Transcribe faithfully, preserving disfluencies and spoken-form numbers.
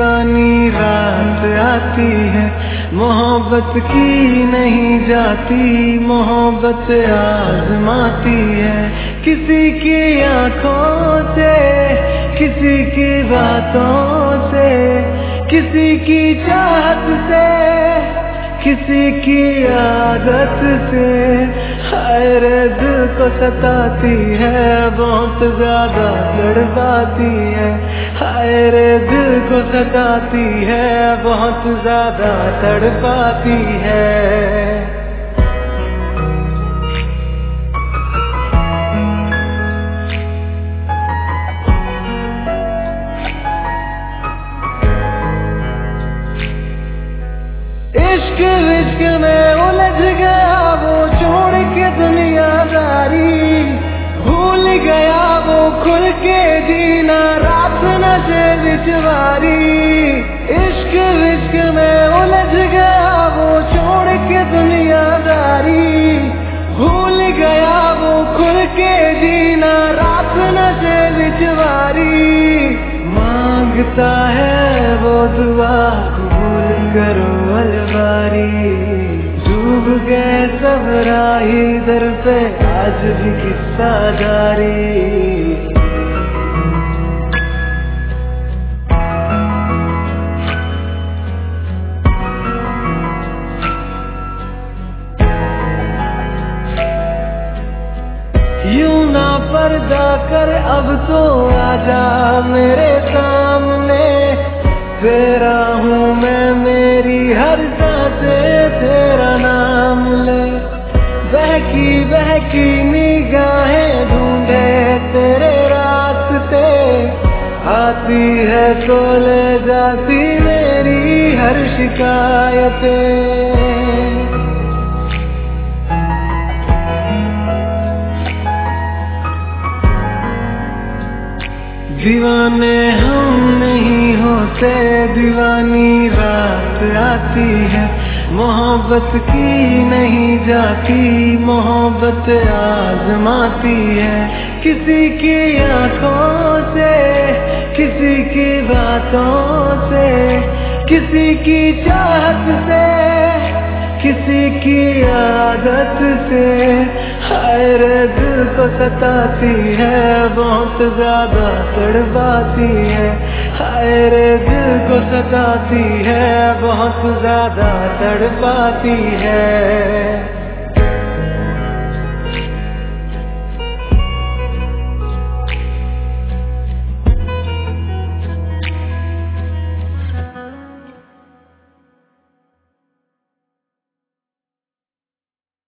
दीवानी रात आती है, मोहब्बत की नहीं जाती, मोहब्बत आजमाती है। किसी की आंखों से, किसी की बातों से, किसी की चाहत से, किसी की आदत से, हाय रे दिल को सताती है, बहुत ज्यादा तड़पाती है। हाय रे दिल को सताती है, बहुत ज्यादा तड़पाती है। इश्क इश्क में उलझ गया वो छोड़ के दुनियादारी, भूल गया वो खुल के जीना रात नशे बिचवारी। इश्क इश्क में उलझ गया वो छोड़ के दुनियादारी, भूल गया वो खुल के जीना रात नशे बिचवारी। मांगता है वो दुआ कबूल करो अलवारी, डूब गए सब राही दर पे आज भी किस्सा जारी। यूं ना पर्दा कर अब तो आजा मेरे सामने, तेरा हूँ मैं मेरी हर सांसें तेरा नाम ले। बहकी बहकी निगाहें ढूंढे तेरे रास्ते, आती है तो ले जाती मेरी हर शिकायतें। दीवाने हम नहीं होते, दीवानी रात आती है, मोहब्बत की नहीं जाती, मोहब्बत आजमाती है। किसी की आंखों से, किसी की बातों से, किसी की चाहत से, किसी की आदत से, हाय रे दिल को सताती है, बहुत ज्यादा तड़पाती है। हाय रे दिल को सताती है, बहुत ज्यादा तड़पाती है।